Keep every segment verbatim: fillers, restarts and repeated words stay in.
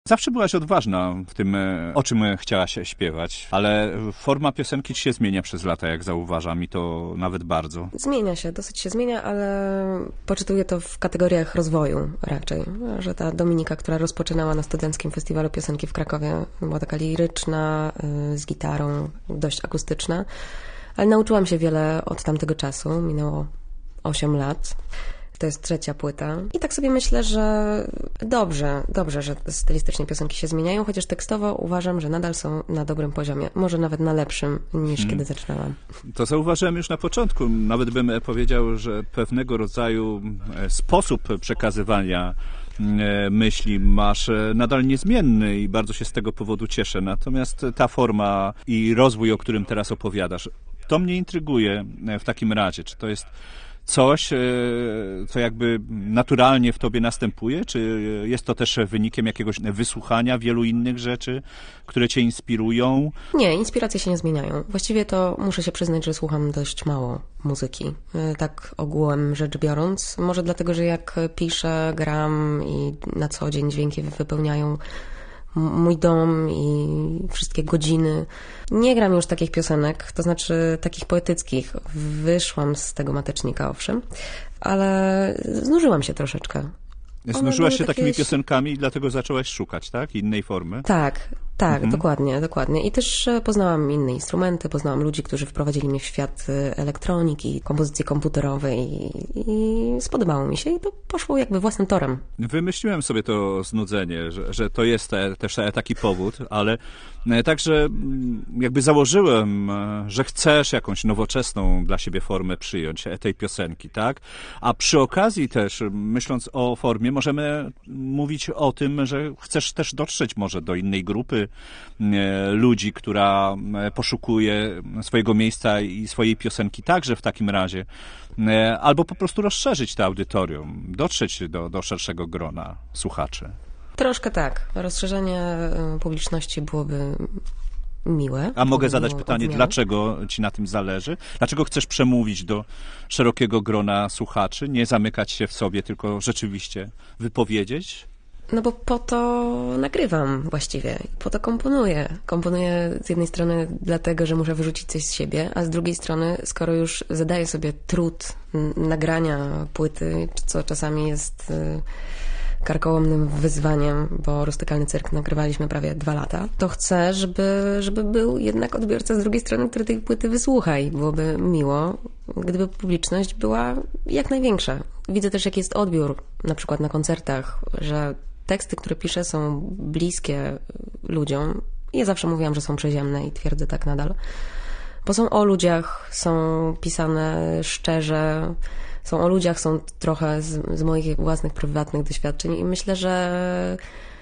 Zawsze byłaś odważna w tym, o czym chciałaś śpiewać, ale forma piosenki ci się zmienia przez lata, jak zauważam, i to nawet bardzo. Zmienia się, dosyć się zmienia, ale poczytuję to w kategoriach rozwoju raczej, że ta Dominika, która rozpoczynała na Studenckim Festiwalu Piosenki w Krakowie, była taka liryczna, z gitarą, dość akustyczna, ale nauczyłam się wiele od tamtego czasu, minęło osiem lat. To jest trzecia płyta. I tak sobie myślę, że dobrze, dobrze, że stylistycznie piosenki się zmieniają, chociaż tekstowo uważam, że nadal są na dobrym poziomie. Może nawet na lepszym niż hmm. kiedy zaczynałam. To zauważyłem już na początku. Nawet bym powiedział, że pewnego rodzaju sposób przekazywania myśli masz nadal niezmienny i bardzo się z tego powodu cieszę. Natomiast ta forma i rozwój, o którym teraz opowiadasz, to mnie intryguje w takim razie. Czy to jest coś, co jakby naturalnie w tobie następuje? Czy jest to też wynikiem jakiegoś wysłuchania wielu innych rzeczy, które cię inspirują? Nie, inspiracje się nie zmieniają. Właściwie to muszę się przyznać, że słucham dość mało muzyki. Tak ogółem rzecz biorąc. Może dlatego, że jak piszę, gram i na co dzień dźwięki wypełniają mój dom i wszystkie godziny. Nie gram już takich piosenek, to znaczy takich poetyckich. Wyszłam z tego matecznika, owszem, ale znużyłam się troszeczkę. Znużyłaś się takimi piosenkami i dlatego zaczęłaś szukać, tak? Innej formy? Tak, tak, mhm. dokładnie, dokładnie. I też poznałam inne instrumenty, poznałam ludzi, którzy wprowadzili mnie w świat elektroniki, kompozycji komputerowej i, i spodobało mi się i to poszło jakby własnym torem. Wymyśliłem sobie to znudzenie, że, że to jest te, też taki powód, ale także jakby założyłem, że chcesz jakąś nowoczesną dla siebie formę przyjąć tej piosenki, tak? A przy okazji też, myśląc o formie, możemy mówić o tym, że chcesz też dotrzeć może do innej grupy ludzi, która poszukuje swojego miejsca i swojej piosenki także w takim razie. Albo po prostu rozszerzyć to audytorium, dotrzeć do, do szerszego grona słuchaczy. Troszkę tak. Rozszerzenie publiczności byłoby miłe. A mogę zadać pytanie, odmiany. Dlaczego ci na tym zależy? Dlaczego chcesz przemówić do szerokiego grona słuchaczy, nie zamykać się w sobie, tylko rzeczywiście wypowiedzieć? No bo po to nagrywam właściwie, po to komponuję. Komponuję z jednej strony dlatego, że muszę wyrzucić coś z siebie, a z drugiej strony, skoro już zadaję sobie trud nagrania płyty, co czasami jest karkołomnym wyzwaniem, bo Rustykalny Cyrk nagrywaliśmy prawie dwa lata, to chcę, żeby, żeby był jednak odbiorca z drugiej strony, który tej płyty wysłucha i byłoby miło, gdyby publiczność była jak największa. Widzę też, jaki jest odbiór, na przykład na koncertach, że teksty, które piszę, są bliskie ludziom. Ja zawsze mówiłam, że są przyziemne i twierdzę tak nadal. Bo są o ludziach, są pisane szczerze, są o ludziach, są trochę z, z moich własnych, prywatnych doświadczeń i myślę, że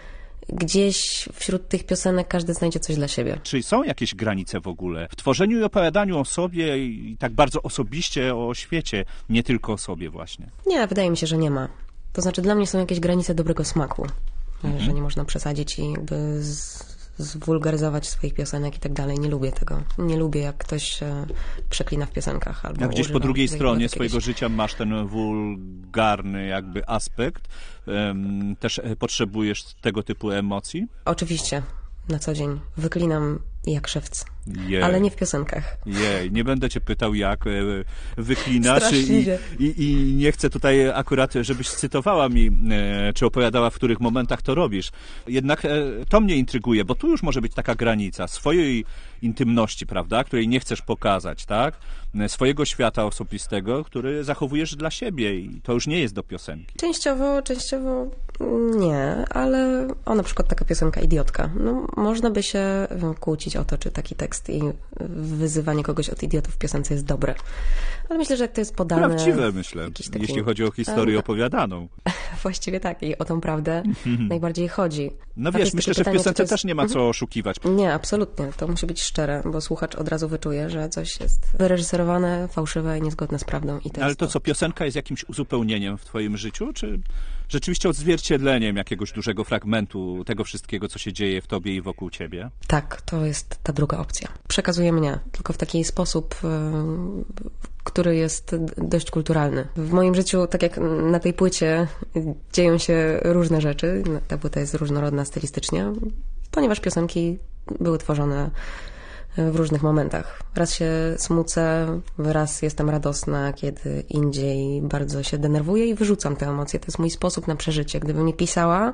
gdzieś wśród tych piosenek każdy znajdzie coś dla siebie. Czy są jakieś granice w ogóle w tworzeniu i opowiadaniu o sobie i tak bardzo osobiście o świecie, nie tylko o sobie właśnie? Nie, wydaje mi się, że nie ma. To znaczy dla mnie są jakieś granice dobrego smaku, mhm. że nie można przesadzić i jakby z, zwulgaryzować swoich piosenek i tak dalej. Nie lubię tego. Nie lubię, jak ktoś przeklina w piosenkach. Albo a gdzieś po drugiej stronie jakiegoś... swojego życia masz ten wulgarny jakby aspekt. Um, też potrzebujesz tego typu emocji? Oczywiście. Na co dzień. Wyklinam jak szewc. Jej. Ale nie w piosenkach. Jej, nie będę cię pytał, jak wyklinasz i, i, i nie chcę tutaj akurat, żebyś cytowała mi, czy opowiadała, w których momentach to robisz. Jednak to mnie intryguje, bo tu już może być taka granica swojej intymności, prawda, której nie chcesz pokazać, tak? Swojego świata osobistego, który zachowujesz dla siebie i to już nie jest do piosenki. Częściowo, częściowo nie, ale o, na przykład taka piosenka Idiotka. No, można by się kłócić o to, czy taki tekst i wyzywanie kogoś od idiotów w piosence jest dobre. Ale myślę, że jak to jest podane... Prawdziwe, myślę, taki... jeśli chodzi o historię um, opowiadaną. Właściwie tak, i o tą prawdę najbardziej chodzi. No wiesz, myślę, pytanie, że w piosence jest... też nie ma co oszukiwać. Nie, absolutnie. To musi być szczere, bo słuchacz od razu wyczuje, że coś jest wyreżyserowane, fałszywe i niezgodne z prawdą. I to Ale to to co, piosenka jest jakimś uzupełnieniem w twoim życiu, czy rzeczywiście odzwierciedleniem jakiegoś dużego fragmentu tego wszystkiego, co się dzieje w tobie i wokół ciebie? Tak, to jest ta druga opcja. Przekazuje mnie, tylko w taki sposób, który jest dość kulturalny. W moim życiu, tak jak na tej płycie, dzieją się różne rzeczy. Ta płyta jest różnorodna stylistycznie, ponieważ piosenki były tworzone w różnych momentach. Raz się smucę, raz jestem radosna, kiedy indziej bardzo się denerwuję i wyrzucam te emocje. To jest mój sposób na przeżycie. Gdybym nie pisała,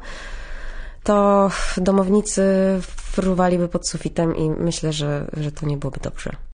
to domownicy fruwaliby pod sufitem i myślę, że, że to nie byłoby dobrze.